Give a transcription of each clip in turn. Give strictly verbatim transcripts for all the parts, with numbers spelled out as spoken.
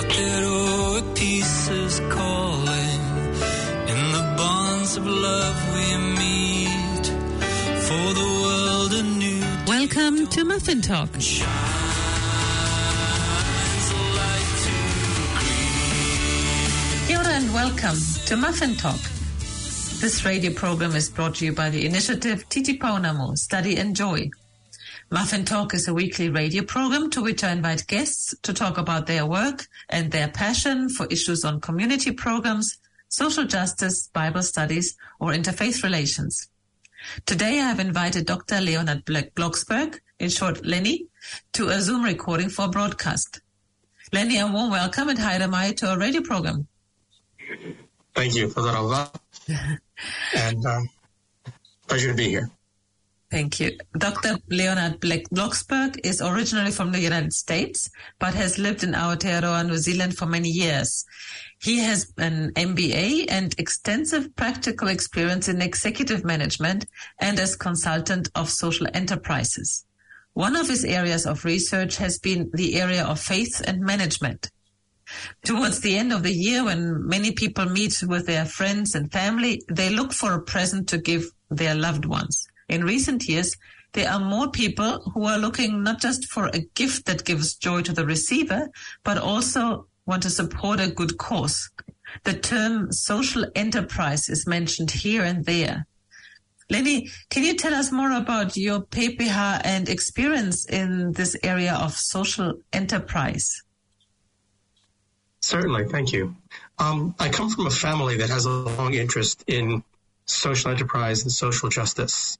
connected or with pieces calling. In the bonds of love we meet, for the world anew. Welcome to Muffin Talk. Kia ora and welcome to Muffin Talk. This radio program is brought to you by the initiative Titi Paunamo, Study and Joy. Muffin Talk is a weekly radio program to which I invite guests to talk about their work and their passion for issues on community programs, social justice, Bible studies, or interfaith relations. Today I have invited Doctor Leonard Blocksberg, in short Lenny, to a Zoom recording for broadcast. Lenny, a warm welcome and hi Ramai to our radio program. Thank you for that, and um, pleasure to be here. Thank you. Doctor Leonard Blocksberg is originally from the United States, but has lived in Aotearoa, New Zealand for many years. He has an M B A and extensive practical experience in executive management and as consultant of social enterprises. One of his areas of research has been the area of faith and management. Towards the end of the year, when many people meet with their friends and family, they look for a present to give their loved ones. In recent years, there are more people who are looking not just for a gift that gives joy to the receiver, but also want to support a good cause. The term social enterprise is mentioned here and there. Lenny, can you tell us more about your P P H and experience in this area of social enterprise? Certainly, thank you. Um, I come from a family that has a long interest in social enterprise and social justice.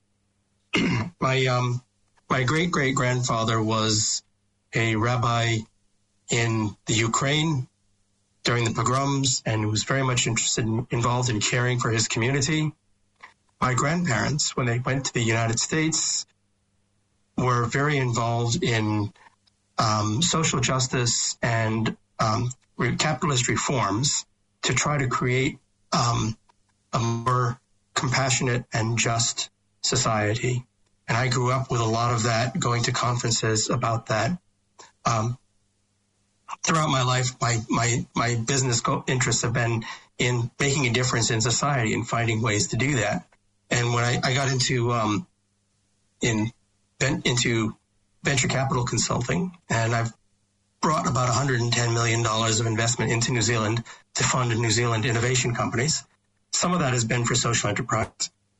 my um, my great-great-grandfather was a rabbi in the Ukraine during the pogroms and was very much interested in, involved in caring for his community. My grandparents, when they went to the United States, were very involved in um, social justice and um, capitalist reforms to try to create um, a more compassionate and just society. And I grew up with a lot of that, going to conferences about that. Um, throughout my life, my, my, my business interests have been in making a difference in society and finding ways to do that. And when I, I got into, um, in, into venture capital consulting, and I've brought about one hundred ten million dollars of investment into New Zealand to fund New Zealand innovation companies. Some of that has been for social enterprise.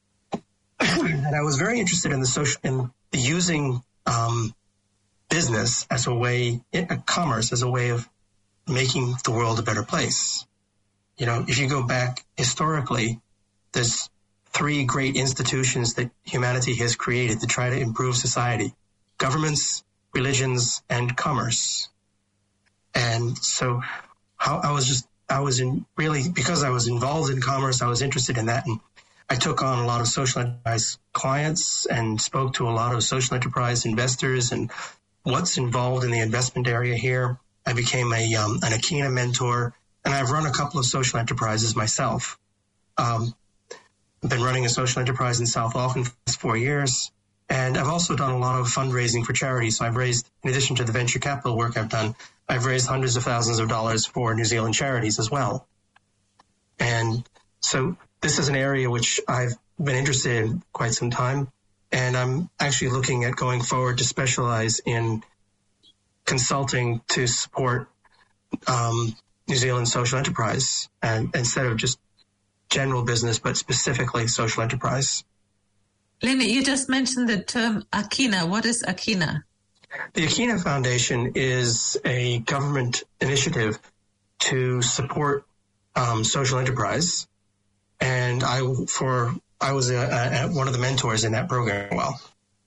And I was very interested in the social, in the using um, business as a way, uh, commerce as a way of making the world a better place. You know, if you go back historically, there's three great institutions that humanity has created to try to improve society: governments, religions, and commerce. And so how I was just, I was in really, because I was involved in commerce, I was interested in that. And I took on a lot of social enterprise clients and spoke to a lot of social enterprise investors and what's involved in the investment area here. I became a um, an Akina mentor, and I've run a couple of social enterprises myself. Um, I've been running a social enterprise in South Auckland for the past four years, and I've also done a lot of fundraising for charities. So I've raised, in addition to the venture capital work I've done, I've raised hundreds of thousands of dollars for New Zealand charities as well. And so this is an area which I've been interested in quite some time, and I'm actually looking at going forward to specialize in consulting to support um, New Zealand social enterprise, and instead of just general business, but specifically social enterprise. Lenny, you just mentioned the term Akina. What is Akina? The Akina Foundation is a government initiative to support um, social enterprise. And I, for, I was a, a, one of the mentors in that program. Well,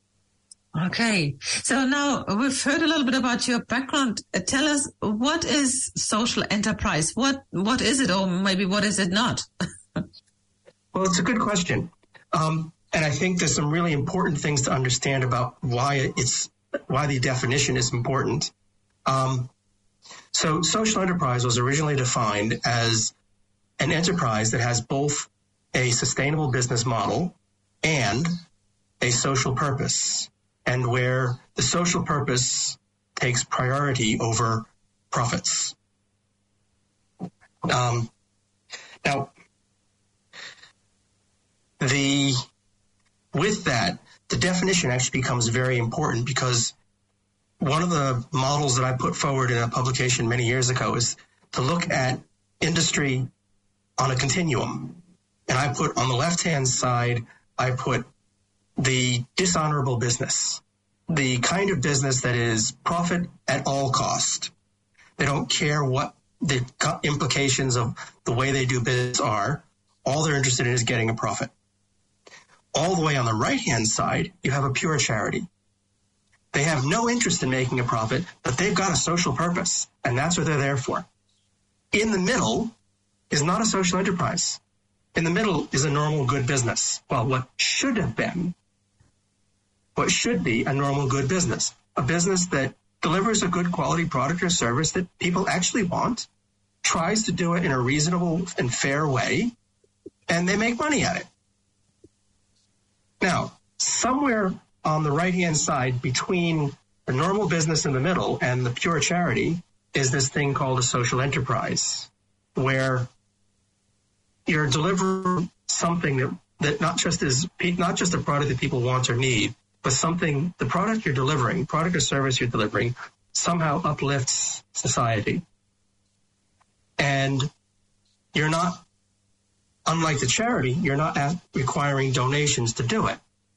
okay. So now we've heard a little bit about your background. Uh, tell us, what is social enterprise? What, what is it, or maybe what is it not? Well, it's a good question. Um, and I think there's some really important things to understand about why it's, why the definition is important. Um, so social enterprise was originally defined as an enterprise that has both a sustainable business model and a social purpose, and where the social purpose takes priority over profits. Um, now, the with that, the definition actually becomes very important, because one of the models that I put forward in a publication many years ago is to look at industry on a continuum. And I put on the left-hand side, I put the dishonorable business, the kind of business that is profit at all cost. They don't care what the implications of the way they do business are. All they're interested in is getting a profit. All the way on the right-hand side, you have a pure charity. They have no interest in making a profit, but they've got a social purpose, and that's what they're there for. In the middle is not a social enterprise. In the middle is a normal good business. Well, what should have been, what should be a normal good business, a business that delivers a good quality product or service that people actually want, tries to do it in a reasonable and fair way, and they make money at it. Now, somewhere on the right-hand side between the normal business in the middle and the pure charity is this thing called a social enterprise, where you're delivering something that, that not just is not just a product that people want or need, but something, the product you're delivering, product or service you're delivering, somehow uplifts society. And you're not, unlike the charity, you're not requiring donations to do it.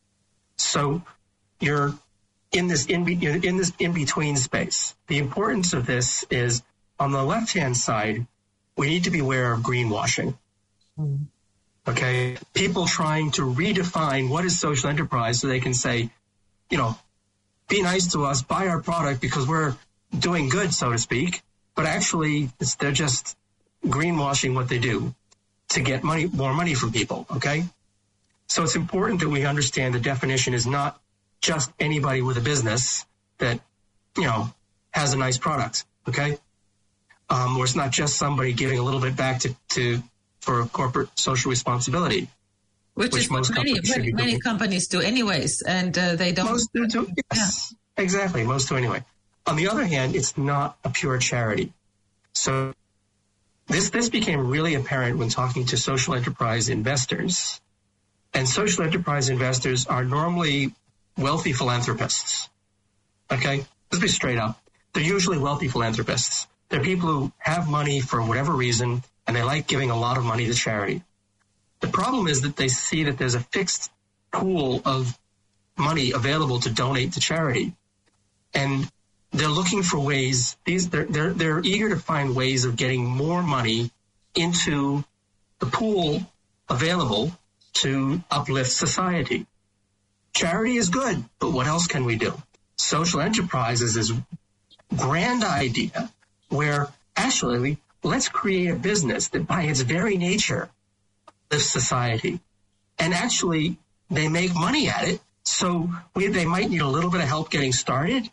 So you're in this in, in this in-between space. The importance of this is, on the left-hand side, we need to be aware of greenwashing. Mm. Okay? People trying to redefine what is social enterprise so they can say, you know, be nice to us, buy our product because we're doing good, so to speak. But actually, it's, they're just greenwashing what they do to get money, more money from people, okay? So it's important that we understand the definition is not just anybody with a business that, you know, has a nice product, okay? Um, or it's not just somebody giving a little bit back to, to for corporate social responsibility. Which, which is most what many, many, many companies do anyways, and uh, they don't. Most do, too. Yes, yeah. Exactly, most do anyway. On the other hand, it's not a pure charity. So this this became really apparent when talking to social enterprise investors. And social enterprise investors are normally wealthy philanthropists. Okay? Let's be straight up. They're usually wealthy philanthropists. They're people who have money for whatever reason, and they like giving a lot of money to charity. The problem is that they see that there's a fixed pool of money available to donate to charity. And they're looking for ways, these they're, they're, they're eager to find ways of getting more money into the pool available to uplift society. Charity is good, but what else can we do? Social enterprise is this grand idea where actually let's create a business that by its very nature lifts society. And actually they make money at it, so we, they might need a little bit of help getting started,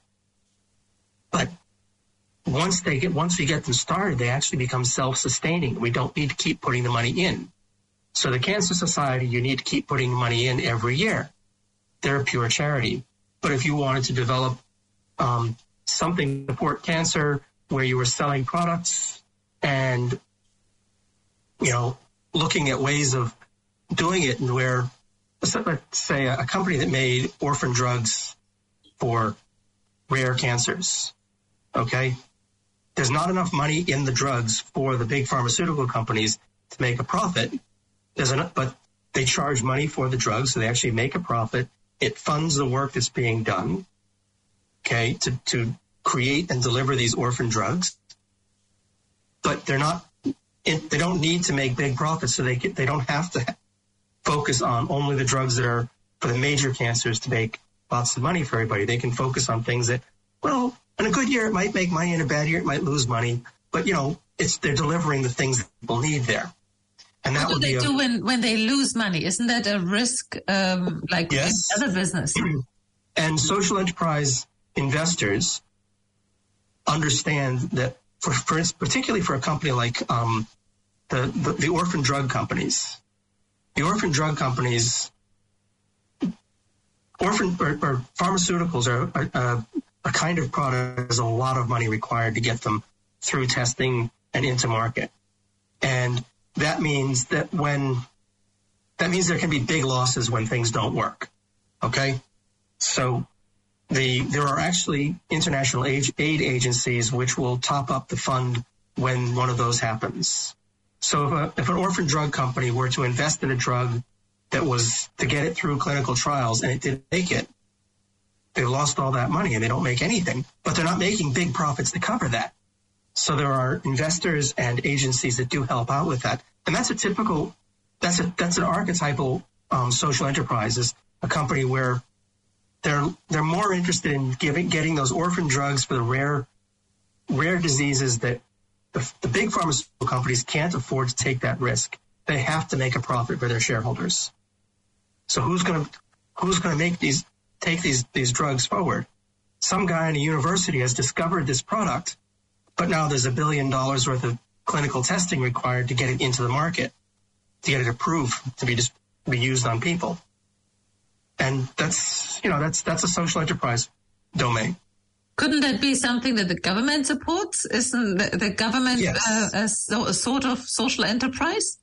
but once they get once we get them started, they actually become self-sustaining. We don't need to keep putting the money in. So the Cancer Society, you need to keep putting money in every year. They're a pure charity. But if you wanted to develop um, something to support cancer where you were selling products and, you know, looking at ways of doing it, and where, let's say, a company that made orphan drugs for rare cancers, okay? There's not enough money in the drugs for the big pharmaceutical companies to make a profit. There's enough, but they charge money for the drugs, so they actually make a profit. It funds the work that's being done, okay, to, to create and deliver these orphan drugs. But they're not, they don't need to make big profits, so they get, they don't have to focus on only the drugs that are for the major cancers to make lots of money for everybody. They can focus on things that, well, in a good year it might make money, in a bad year it might lose money, but you know, it's they're delivering the things that people need there. And that what do would they be a, do when, when they lose money? Isn't that a risk, um, like yes. in other business? And social enterprise investors understand that, for, for particularly for a company like um, the, the the orphan drug companies, the orphan drug companies, orphan or, or pharmaceuticals are a, a, a kind of product. There's a lot of money required to get them through testing and into market. And that means that when, that means there can be big losses when things don't work. Okay? So the, there are actually international aid, aid agencies which will top up the fund when one of those happens. So if, a, if an orphan drug company were to invest in a drug that was to get it through clinical trials and it didn't make it, they lost all that money and they don't make anything, but they're not making big profits to cover that. So there are investors and agencies that do help out with that. And that's a typical, that's a, that's an archetypal um, social enterprise, is a company where they're, they're more interested in giving, getting those orphan drugs for the rare, rare diseases that the, the big pharmaceutical companies can't afford to take that risk. They have to make a profit for their shareholders. So who's going to, who's going to make these, take these, these drugs forward? Some guy in a university has discovered this product, but now there's a billion dollars worth of clinical testing required to get it into the market, to get it approved to be just be used on people. And that's, you know, that's, that's a social enterprise domain. Couldn't that be something that the government supports? Isn't the, the government yes. uh, a, so, a sort of social enterprise?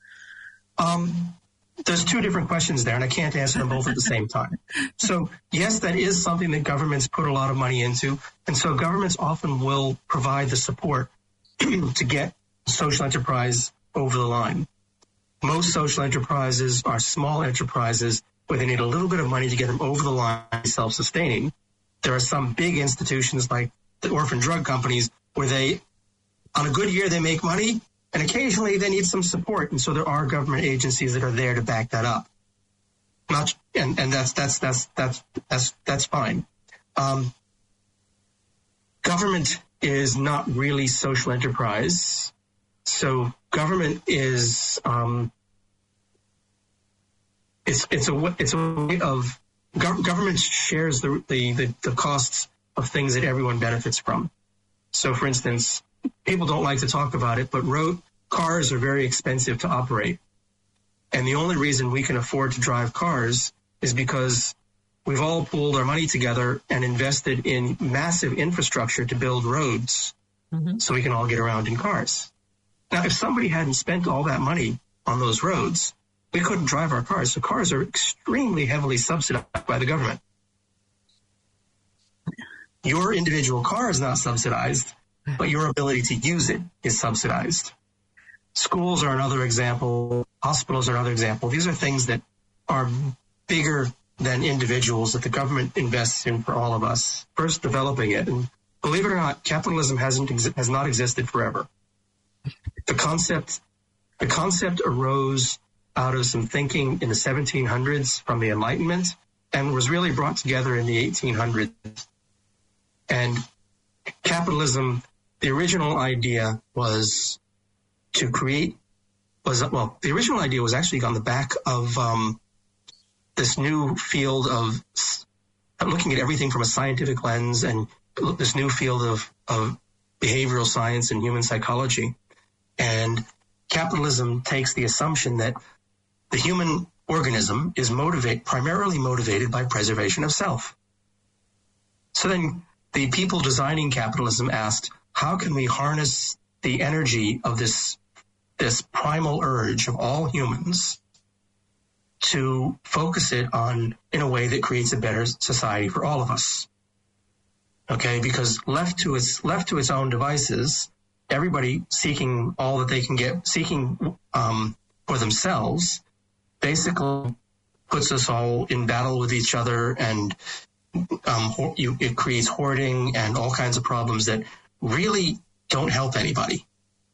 Um, there's two different questions there, and I can't answer them both at the same time. So, yes, that is something that governments put a lot of money into. And so governments often will provide the support to get social enterprise over the line. Most social enterprises are small enterprises where they need a little bit of money to get them over the line, self-sustaining. There are some big institutions like the orphan drug companies where they, on a good year, they make money, and occasionally they need some support. And so there are government agencies that are there to back that up. Not, and, and that's, that's, that's, that's, that's, that's fine. Um, government is not really social enterprise. So government is, um, it's, it's a, it's a way of, gov- government shares the, the, the, the costs of things that everyone benefits from. So for instance, people don't like to talk about it, but road cars are very expensive to operate. And the only reason we can afford to drive cars is because we've all pooled our money together and invested in massive infrastructure to build roads mm-hmm. so we can all get around in cars. Now, if somebody hadn't spent all that money on those roads, we couldn't drive our cars. So cars are extremely heavily subsidized by the government. Your individual car is not subsidized, but your ability to use it is subsidized. Schools are another example. Hospitals are another example. These are things that are bigger than individuals that the government invests in for all of us. First, developing it. And believe it or not, capitalism hasn't has not existed forever. The concept, the concept arose out of some thinking in the seventeen hundreds from the Enlightenment and was really brought together in the eighteen hundreds. And capitalism, the original idea was to create, was, well, the original idea was actually on the back of um, this new field of looking at everything from a scientific lens, and this new field of, of behavioral science and human psychology. And capitalism takes the assumption that the human organism is motivate, primarily motivated by preservation of self. So then the people designing capitalism asked, how can we harness the energy of this, this primal urge of all humans to focus it on in a way that creates a better society for all of us? Okay, because left to its, left to its own devices, everybody seeking all that they can get, seeking um, for themselves, basically puts us all in battle with each other, and um, you, it creates hoarding and all kinds of problems that really don't help anybody.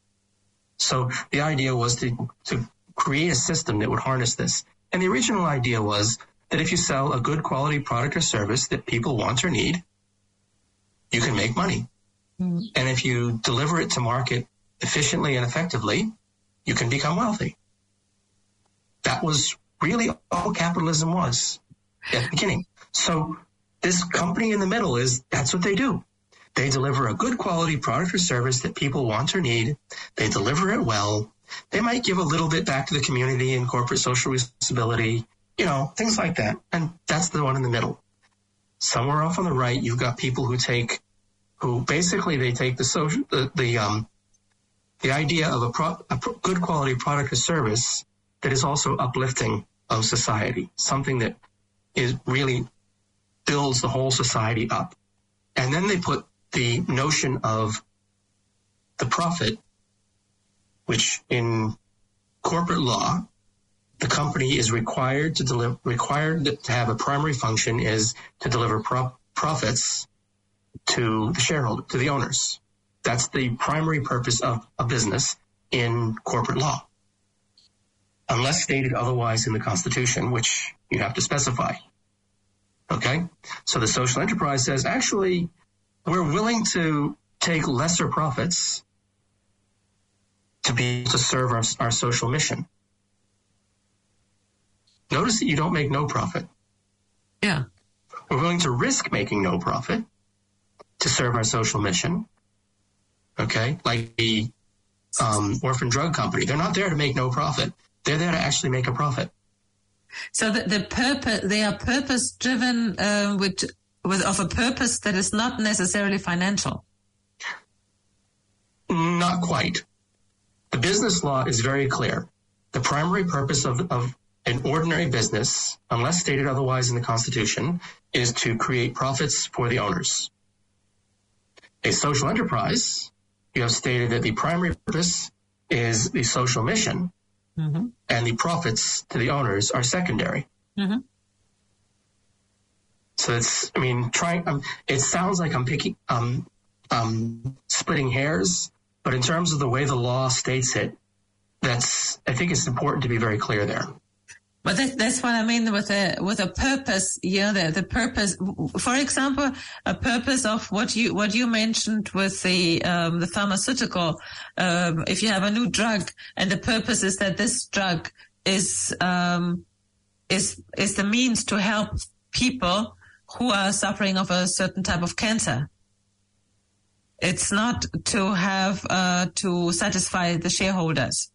So the idea was to, to create a system that would harness this. And the original idea was that if you sell a good quality product or service that people want or need, you can make money. Mm. And if you deliver it to market efficiently and effectively, you can become wealthy. That was really all capitalism was at the beginning. So this company in the middle is, that's what they do. They deliver a good quality product or service that people want or need. They deliver it well. They might give a little bit back to the community and corporate social responsibility, you know, things like that. And that's the one in the middle. Somewhere off on the right, you've got people who take, who basically they take the social, the, the, um, the idea of a, pro- a pro- good quality product or service that is also uplifting of society, something that is really builds the whole society up. And then they put the notion of the profit, which in corporate law, the company is required to deliver, required to have a primary function is to deliver pro- profits to the shareholder, to the owners. That's the primary purpose of a business in corporate law, unless stated otherwise in the Constitution, which you have to specify. Okay? So the social enterprise says, actually, we're willing to take lesser profits to be to serve our, our social mission. Notice that you don't make no profit. Yeah. We're willing to risk making no profit to serve our social mission. Okay? Like the um, orphan drug company. They're not there to make no profit. They're there to actually make a profit. So the, the purpose, they are purpose driven, uh, with, with, of a purpose that is not necessarily financial. Not quite. The business law is very clear. The primary purpose of, of an ordinary business, unless stated otherwise in the Constitution, is to create profits for the owners. A social enterprise, you have stated that the primary purpose is the social mission, mm-hmm. and the profits to the owners are secondary. Mm-hmm. So it's, I mean, trying, um, it sounds like I'm picking, um, um, splitting hairs, but in terms of the way the law states it, that's, I think it's important to be very clear there. But that, that's what I mean with a with a purpose. You know, the the purpose. For example, a purpose of what you what you mentioned with the um, the pharmaceutical. Um, if you have a new drug, and the purpose is that this drug is um, is is the means to help people who are suffering of a certain type of cancer. It's not to have uh, to satisfy the shareholders.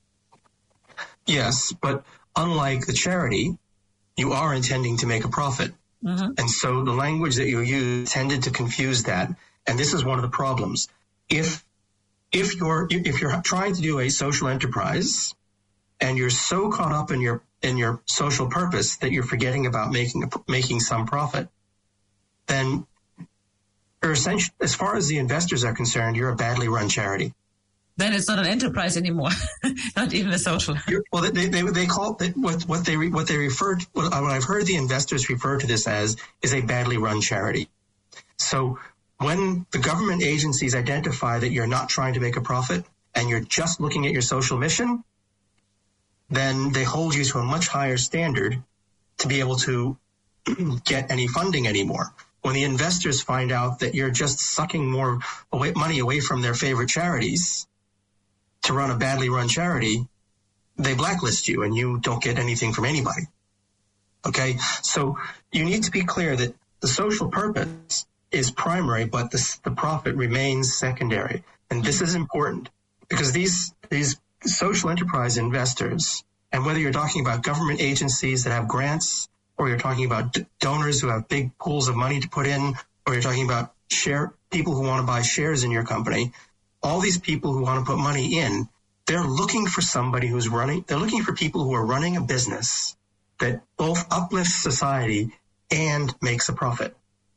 Yes, but unlike the charity, you are intending to make a profit. Mm-hmm. And so the language that you use tended to confuse that. And this is one of the problems. If, if you're, if you're trying to do a social enterprise and you're so caught up in your, in your social purpose that you're forgetting about making, a, making some profit, then you're essentially, as far as the investors are concerned, you're a badly run charity. Then it's not an enterprise anymore, not even a social. You're, well, they they they call it what what they what they refer to, what I've heard the investors refer to this as is a badly run charity. So when the government agencies identify that you're not trying to make a profit and you're just looking at your social mission, then they hold you to a much higher standard to be able to get any funding anymore. When the investors find out that you're just sucking more away, money away from their favorite charities to run a badly run charity, they blacklist you and you don't get anything from anybody. Okay? So you need to be clear that the social purpose is primary, but the, the profit remains secondary. And this is important because these, these social enterprise investors, and whether you're talking about government agencies that have grants, or you're talking about d- donors who have big pools of money to put in, or you're talking about share people who want to buy shares in your company, all these people who want to put money in, they're looking for somebody who's running, they're looking for people who are running a business that both uplifts society and makes a profit.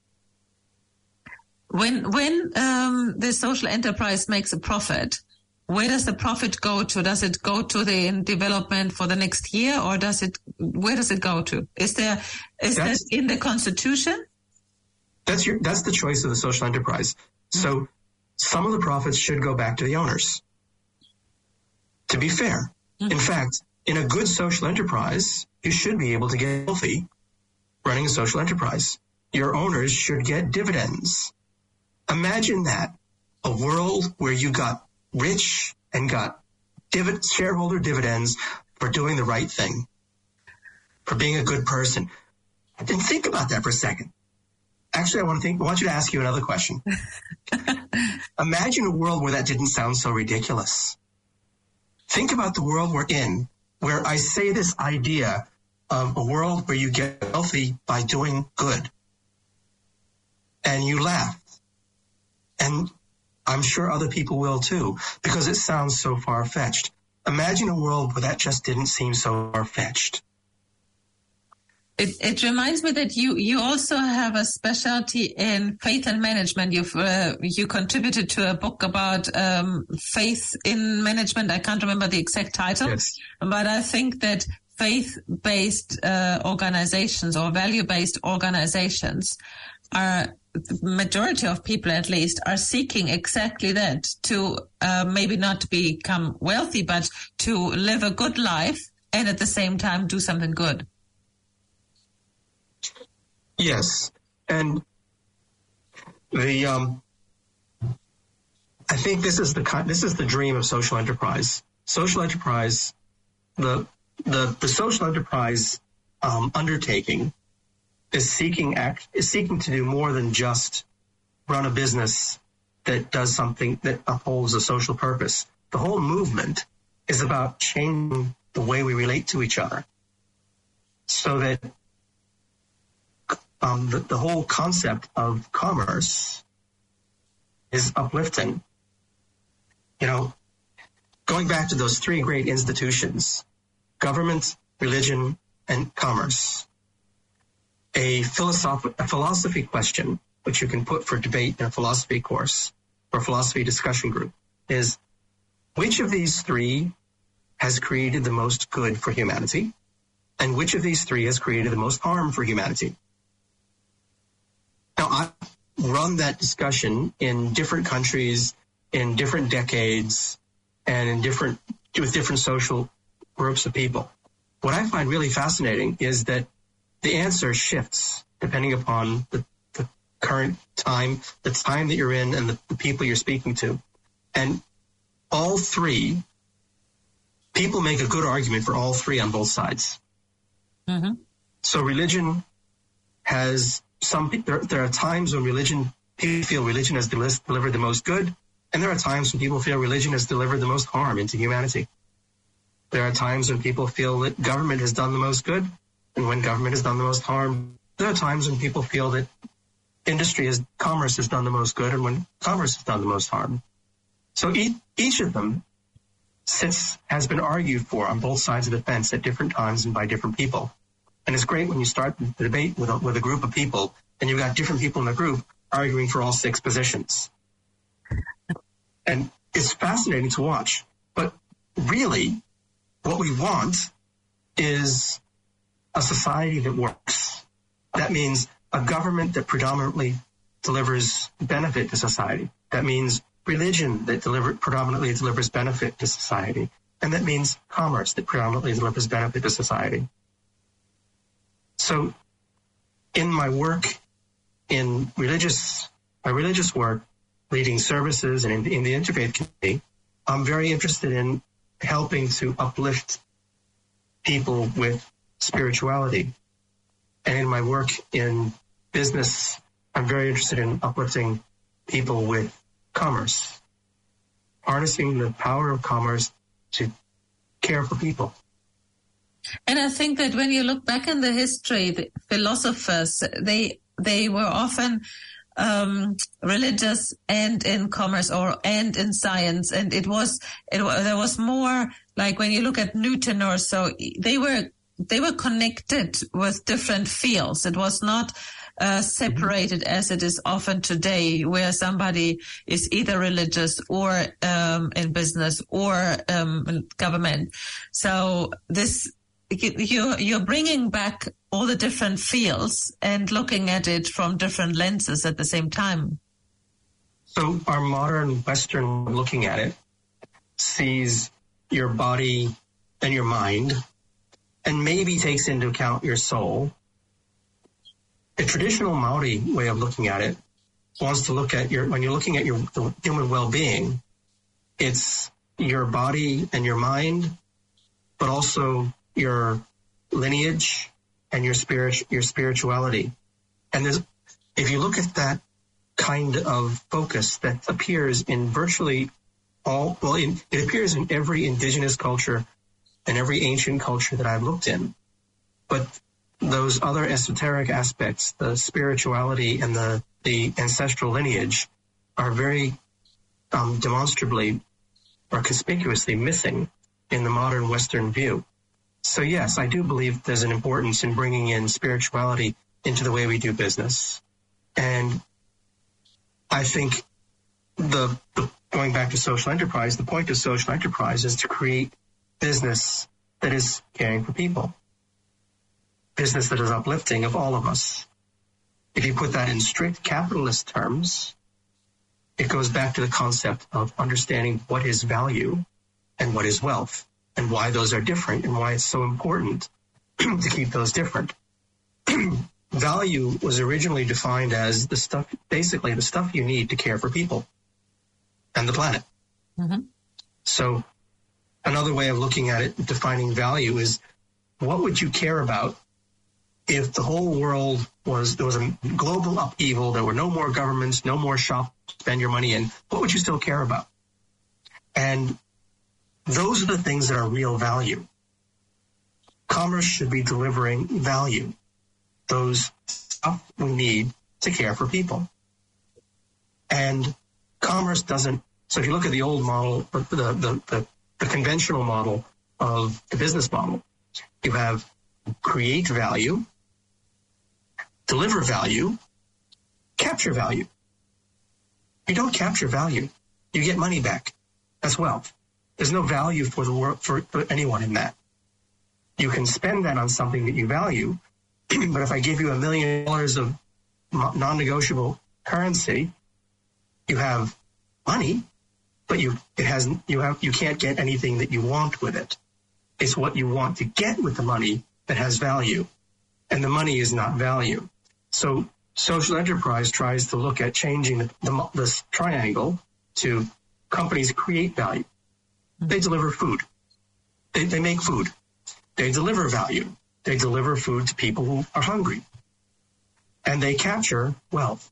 When when um, the social enterprise makes a profit, where does the profit go to? Does it go to the development for the next year, or does it? Where does it go to? Is there is that's, that in the Constitution? That's your that's the choice of the social enterprise. Mm-hmm. So some of the profits should go back to the owners. To be fair, mm-hmm. in fact, in a good social enterprise, you should be able to get healthy running a social enterprise. Your owners should get dividends. Imagine that, a world where you got rich and got divid- shareholder dividends for doing the right thing, for being a good person. And think about that for a second. Actually, I want to think, I want you to ask you another question. Imagine a world where that didn't sound so ridiculous. Think about the world we're in, where I say this idea of a world where you get healthy by doing good. And you laugh. And I'm sure other people will too, because it sounds so far-fetched. Imagine a world where that just didn't seem so far-fetched. It, it reminds me that you, you also have a specialty in faith and management. You've uh, you contributed to a book about um, faith in management. I can't remember the exact title, yes. But I think that faith-based uh, organizations or value-based organizations are, the majority of people at least, are seeking exactly that, to uh, maybe not become wealthy, but to live a good life and at the same time do something good. Yes, and the um, I think this is the this is the dream of social enterprise. Social enterprise, the the the social enterprise um, undertaking is seeking act is seeking to do more than just run a business that does something that upholds a social purpose. The whole movement is about changing the way we relate to each other, so that Um, the, the whole concept of commerce is uplifting. You know, going back to those three great institutions, government, religion, and commerce, a philosophy, a philosophy question, which you can put for debate in a philosophy course or philosophy discussion group, is which of these three has created the most good for humanity, and which of these three has created the most harm for humanity? Now, I've run that discussion in different countries, in different decades, and in different with different social groups of people. What I find really fascinating is that the answer shifts depending upon the, the current time, the time that you're in, and the, the people you're speaking to. And all three, people make a good argument for all three on both sides. Mm-hmm. So religion has... Some there, there are times when religion people feel religion has delivered the most good, and there are times when people feel religion has delivered the most harm into humanity. There are times when people feel that government has done the most good, and when government has done the most harm. There are times when people feel that industry has commerce has done the most good, and when commerce has done the most harm. So each, each of them sits has been argued for on both sides of the fence at different times and by different people. And it's great when you start the debate with a, with a group of people and you've got different people in the group arguing for all six positions. And it's fascinating to watch. But really, what we want is a society that works. That means a government that predominantly delivers benefit to society. That means religion that deliver, predominantly delivers benefit to society. And that means commerce that predominantly delivers benefit to society. So in my work, in religious, my religious work, leading services and in, in the interfaith community, I'm very interested in helping to uplift people with spirituality. And in my work in business, I'm very interested in uplifting people with commerce, harnessing the power of commerce to care for people. And I think that when you look back in the history, the philosophers, they they were often um, religious and in commerce or and in science, and it was it there was more like when you look at Newton or so, they were they were connected with different fields. It was not uh, separated as it is often today, where somebody is either religious or um, in business or um, in government. So this. You're, you're bringing back all the different fields and looking at it from different lenses at the same time. So our modern Western looking at it sees your body and your mind and maybe takes into account your soul. A traditional Maori way of looking at it wants to look at your, when you're looking at your the human well-being, it's your body and your mind, but also your lineage and your spirit, your spirituality. And there's, if you look at that kind of focus that appears in virtually all, well, in, it appears in every indigenous culture and every ancient culture that I've looked in. But those other esoteric aspects, the spirituality and the, the ancestral lineage, are very um, demonstrably or conspicuously missing in the modern Western view. So yes, I do believe there's an importance in bringing in spirituality into the way we do business. And I think the, the going back to social enterprise, the point of social enterprise is to create business that is caring for people, business that is uplifting of all of us. If you put that in strict capitalist terms, it goes back to the concept of understanding what is value and what is wealth, and why those are different, and why it's so important to keep those different. Value was originally defined as the stuff, basically the stuff you need to care for people and the planet. Mm-hmm. So another way of looking at it, defining value, is what would you care about if the whole world was, there was a global upheaval, there were no more governments, no more shops to spend your money in, what would you still care about? And those are the things that are real value. Commerce should be delivering value, those stuff we need to care for people. And commerce doesn't, so if you look at the old model, the, the, the, the conventional model of the business model, you have create value, deliver value, capture value. You don't capture value, you get money back. That's wealth. There's no value for the work for, for anyone in that. You can spend that on something that you value, but if I give you a million dollars of non-negotiable currency, you have money, but you it has you have you can't get anything that you want with it. It's what you want to get with the money that has value, and the money is not value. So social enterprise tries to look at changing the, the, this triangle to companies create value. They deliver food. They, they make food. They deliver value. They deliver food to people who are hungry. And they capture wealth.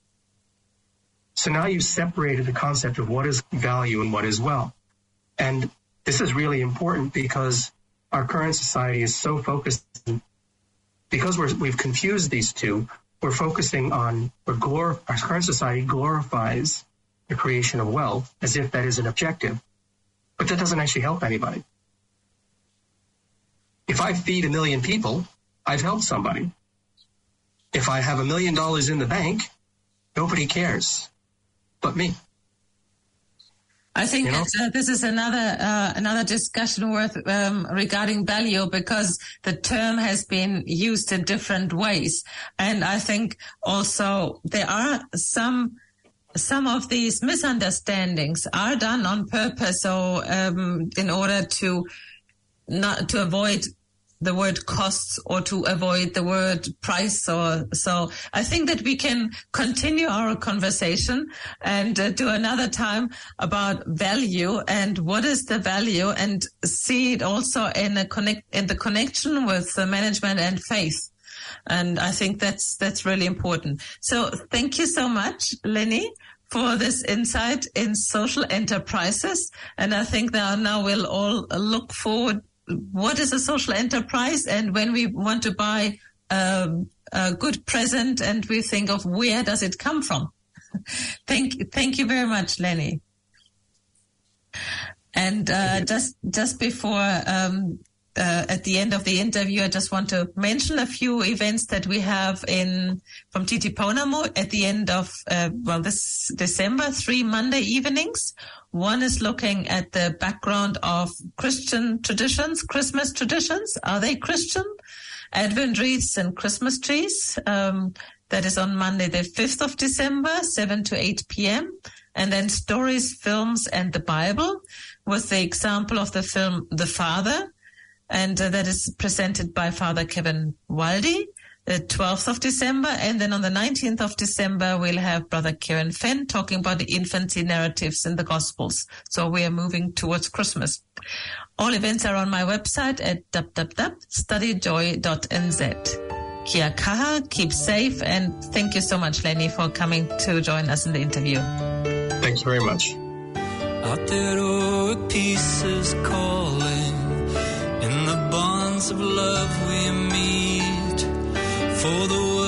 So now you've separated the concept of what is value and what is wealth. And this is really important because our current society is so focused, because we're, we've confused these two, we're focusing on, we're glor- our current society glorifies the creation of wealth as if that is an objective. But that doesn't actually help anybody. If I feed a million people, I've helped somebody. If I have a million dollars in the bank, nobody cares but me. I think You know? that, uh, this is another uh, another discussion worth um, regarding value, because the term has been used in different ways. And I think also there are some some of these misunderstandings are done on purpose, so um, in order to not to avoid the word costs or to avoid the word price. Or so I think that we can continue our conversation and uh, do another time about value and what is the value, and see it also in a connect in the connection with the management and faith. And I think that's that's really important. So thank you so much, Lenny, for this insight in social enterprises. And I think that now we'll all look forward. What is a social enterprise? And when we want to buy um, a good present, and we think of where does it come from? thank, thank you very much, Lenny. And uh, just just before um, uh, at the end of the interview, I just want to mention a few events that we have in from Titipunamo at the end of uh, well this December. Three Monday evenings. One is looking at the background of Christian traditions, Christmas traditions. Are they Christian? Advent wreaths and Christmas trees. Um, that is on Monday, the fifth of December, seven to eight p.m. And then stories, films, and the Bible, with the example of the film The Father. And uh, that is presented by Father Kevin Waldy. The twelfth of December, and then on the nineteenth of December, we'll have Brother Kieran Fenn talking about the infancy narratives in the Gospels. So we are moving towards Christmas. All events are on my website at w w w dot study joy dot n z. Kia kaha, keep safe, and thank you so much, Lenny, for coming to join us in the interview. Thank you very much. Aotearoa peace is calling, in the bonds of love we meet. For the